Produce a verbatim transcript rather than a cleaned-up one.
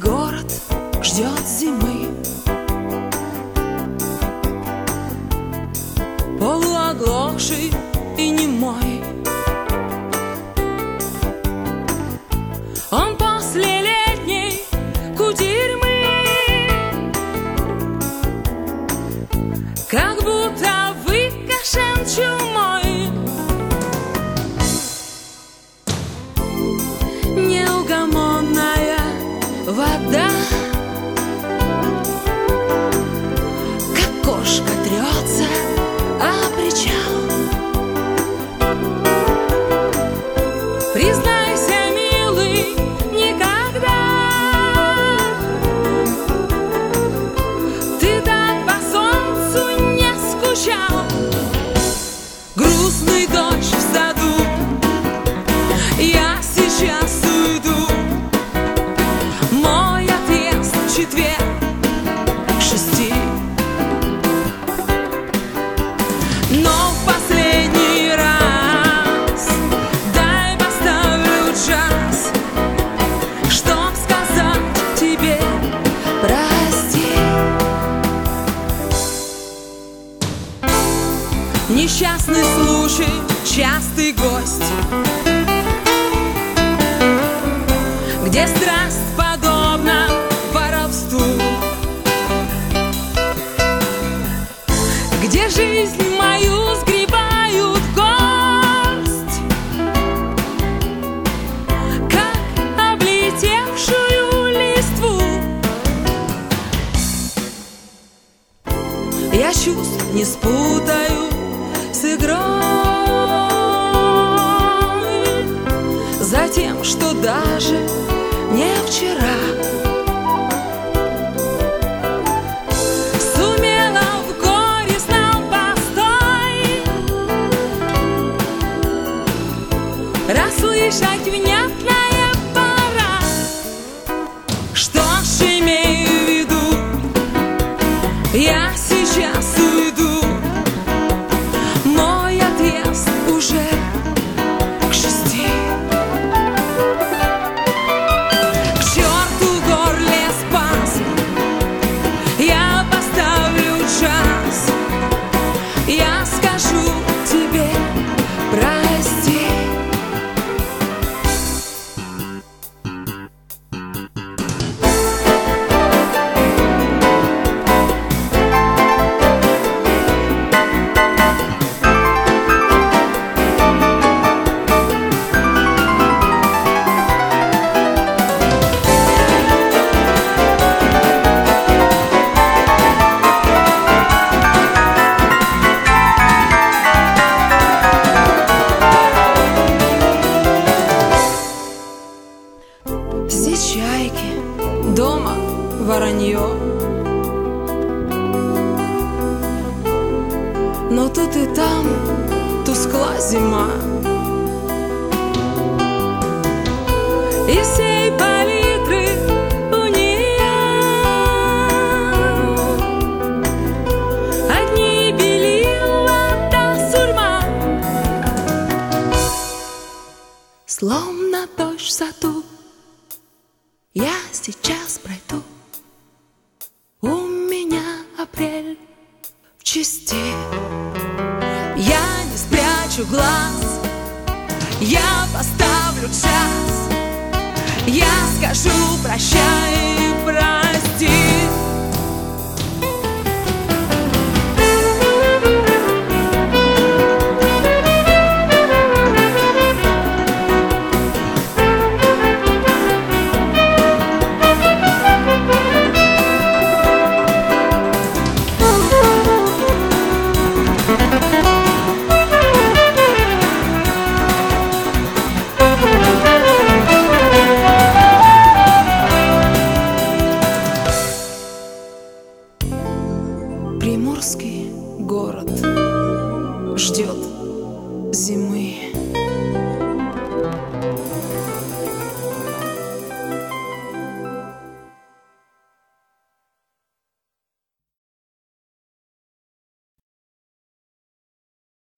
город ждет зимы. Полуоглохший и немой, он после летней кутерьмы как будто выкашен чумой. Неугомонная вода, как кошка трется о причал. Признайся, милый, никогда ты так по солнцу не скучал. Грустный дождь в саду, я сейчас уйду. Мой отъезд в четверг к шести. Но в последний раз дай поставлю час, чтоб сказать тебе прости. Несчастный случай, частый гость, где страсть подобна воровству, где жизнь мою сгребают в горсть, как облетевшую листву. Я чувств не спутаю с игрой, за тем, что даже не вчера сумела в горестном постой расслышать внятная пора. Что ж, имею в виду, я сейчас уйду. Мой отъезд уже к шести. Я скажу тебе прости. Здесь чайки, дома воронье, но тут и там тускла зима. И всей палитры у нее одни белила да сурьма. Словно дождь в саду я сейчас пройду. У меня апрель в чести. Я не спрячу глаз, я поставлю час. Я скажу прощай и прости. Приморский город ждет зимы.